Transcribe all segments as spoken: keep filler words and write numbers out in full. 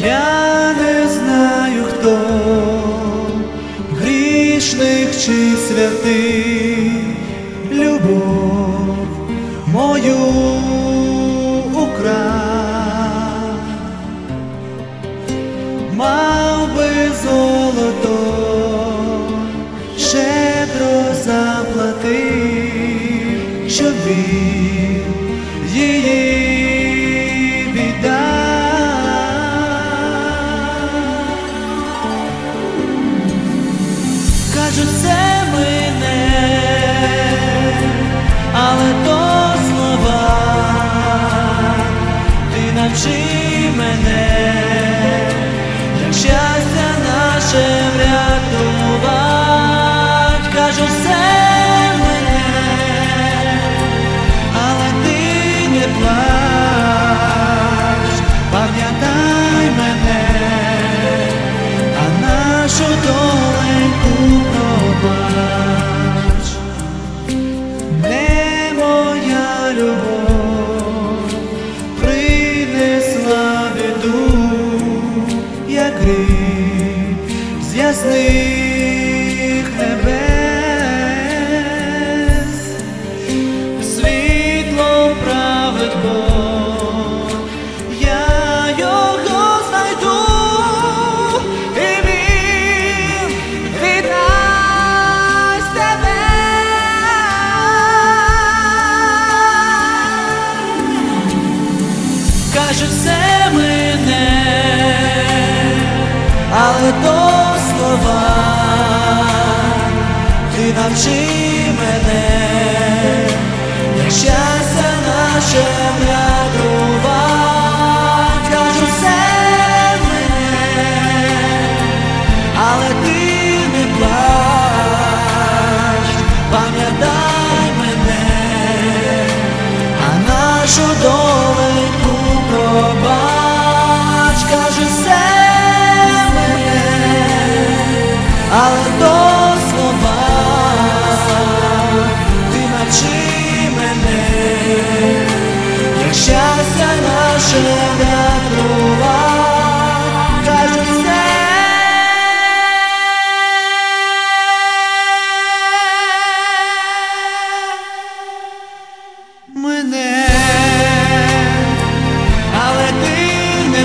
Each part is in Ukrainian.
Я не знаю, хто грішник чи святий, любов мою украв, мав би золото, щедро заплатив, щоб він її віддав. Кажуть, це мене, але то слова. Ти навчи мене, як щастя наше врятувать. Кажуть, це мене, але ти не плач. Пам'ятай мене, а нашу доленьку пробач. Не моя любов принесла біду, як грім з ясних небес. Світлом править Бог, я його знайду, і він віддасть тебе. Кажуть, це мене, але то слова. Ти навчи мене, як щастя наше врятувать. Кажуть, це мене, але ти не плач. Пам'ятай мене, а нашу доленьку пробач. Кажуть, це мене, але то слова. Ти навчи мене, як щастя наше врятувать. Кажуть, це мене, але ти не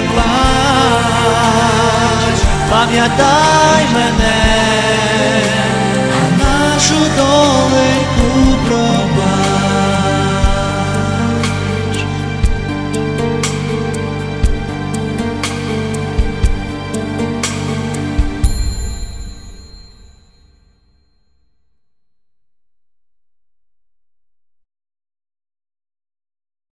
плач. Пам'ятай мене, а нашу доленьку пробач.